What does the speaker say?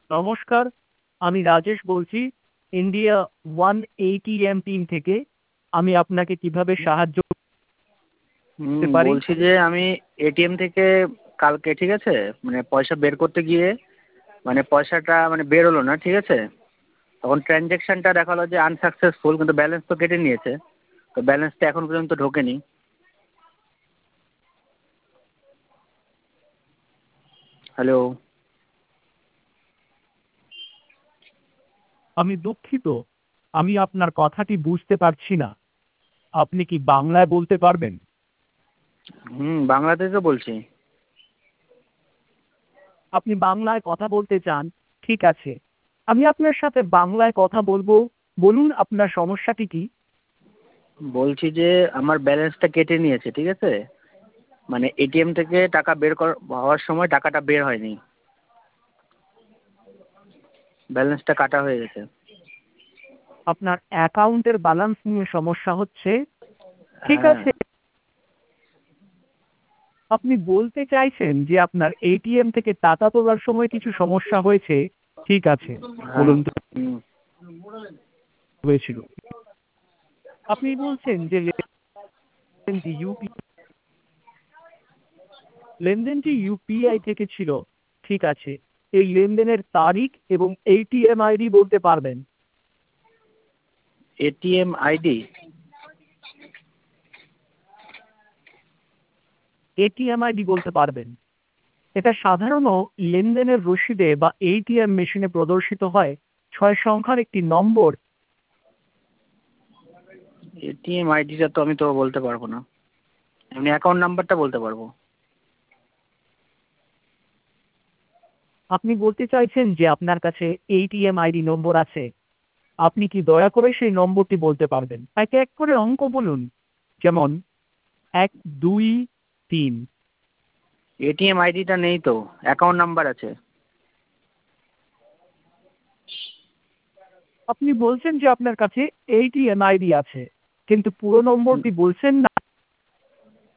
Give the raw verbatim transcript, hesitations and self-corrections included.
নমস্কার, আমি রাজেশ বলছি ইন্ডিয়া ওয়ান এটিএম টিম থেকে। আমি আপনাকে কিভাবে সাহায্য হুম, করতে পারি? বলছি যে আমি এটিএম থেকে কালকে, ঠিক আছে, মানে পয়সা বের করতে গিয়ে মানে পয়সাটা মানে বের হলো না, ঠিক আছে। তখন ট্রানজ্যাকশানটা দেখালো যে আনসাকসেসফুল, কিন্তু ব্যালেন্স তো কেটে নিয়েছে। তো ব্যালেন্সটা এখন পর্যন্ত ঢোকেনি। হ্যালো। আমি দুঃখিত, আমি আপনার কথাটি বুঝতে পারছি না। আপনি কি বাংলায় বলতে পারবেন? হুম, বাংলা থেকে বলছি। আপনি বাংলায় কথা বলতে চান, ঠিক আছে। আমি আপনার সাথে বাংলায় কথা বলবো। বলুন আপনার সমস্যাটি কি? বলছি যে আমার ব্যালেন্সটা কেটে নিয়েছে, ঠিক আছে। মানে এটিএম থেকে টাকা বের কর হওয়ার সময় টাকাটা বের হয়নি, ব্যালেন্সটা কাটা হয়ে গেছে। আপনার অ্যাকাউন্টের ব্যালেন্স নিয়ে সমস্যা হচ্ছে, ঠিক হ্যাঁ। আছে। আপনি বলতে চাইছেন যে আপনার এটিএম থেকে টাকা তোলার সময় কিছু সমস্যা হয়েছে, ঠিক আছে। হ্যাঁ। বলুন তো হুম। হয়েছিল। আপনি বলছেন যে লেনদেনটি ইউপি লেনদেনটি ইউপিআই থেকে ছিল, ঠিক আছে। এই লেনদেনের তারিখ এবং এটিএম আইডি বলতে পারবেন? ATM ID? এটিএম আইডি বলতে পারবেন? এটা সাধারণত লেনদেনের রসিদে বা এটিএম মেশিনে প্রদর্শিত হয় ছয় সংখ্যার একটি নম্বর। এটিএম আইডিটা তো আমি তো বলতে পারবো না, এমনি অ্যাকাউন্ট নাম্বারটা বলতে পারবো। আপনি বলতে চাইছেন যে আপনার কাছে এটিএম আইডি নম্বর আছে। আপনি কি দয়া করে সেই নম্বরটি বলতে পারবেন? এক এক করে অঙ্ক বলুন। যেমন এক, দুই, তিন। এটিএম আইডিটা নেই তো, অ্যাকাউন্ট নাম্বার আছে। আপনি বলছেন যে আপনার কাছে এটিএম আইডি আছে, কিন্তু পুরো নম্বরটি বলছেন না।